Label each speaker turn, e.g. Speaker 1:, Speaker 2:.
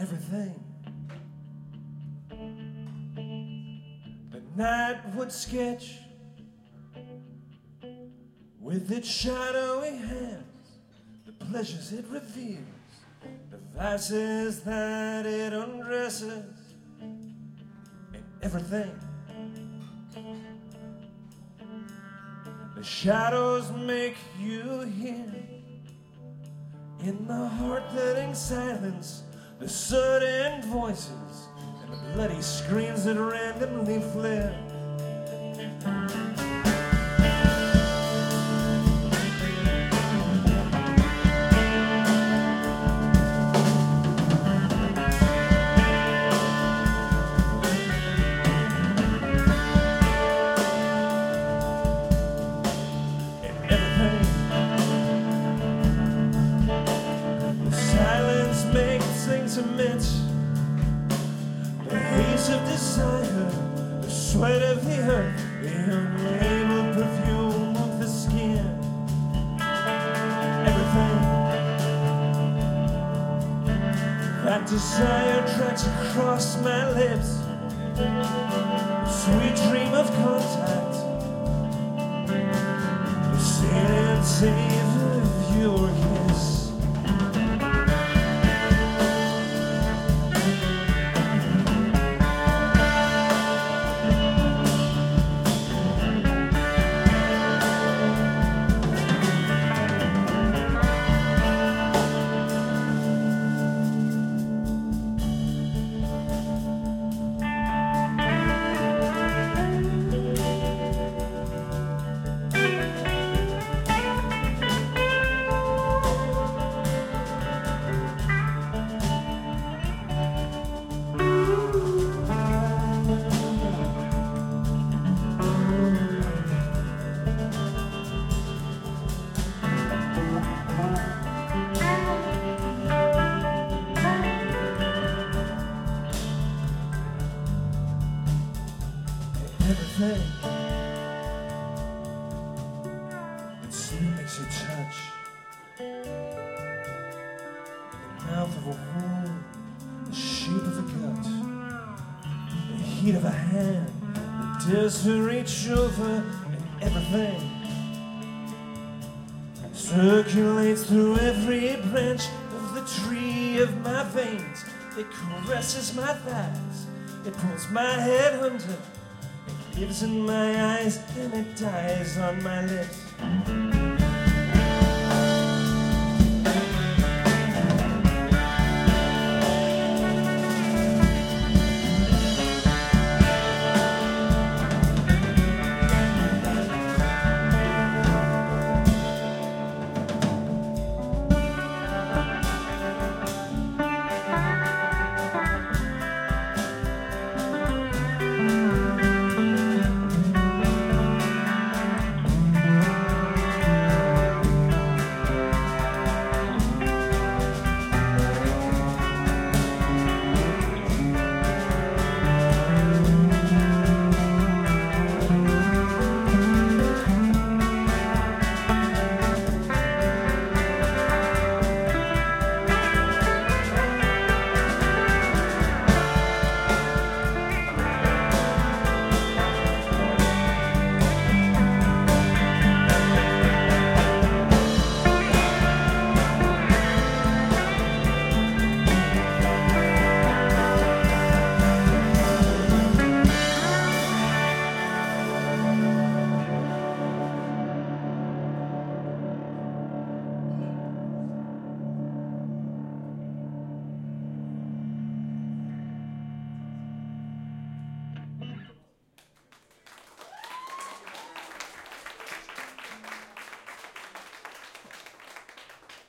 Speaker 1: everything. The night would sketch with its shadowy hands, the pleasures it reveals, the vices that it undresses, and everything. The shadows make you hear in the heart-thudding silence the sudden voices and the bloody screams that randomly flare. The haze of desire, the sweat of the earth, the unlabeled perfume of the skin. Everything that desire tracks across my lips, the sweet dream of contact, the salient savor of your kiss. Everything that still makes you touch the mouth of a wound, the shape of a gut, the heat of a hand that dares to reach over, and everything circulates through every branch of the tree of my veins. It caresses my thighs, it pulls my head under, lives in my eyes and it dies on my lips.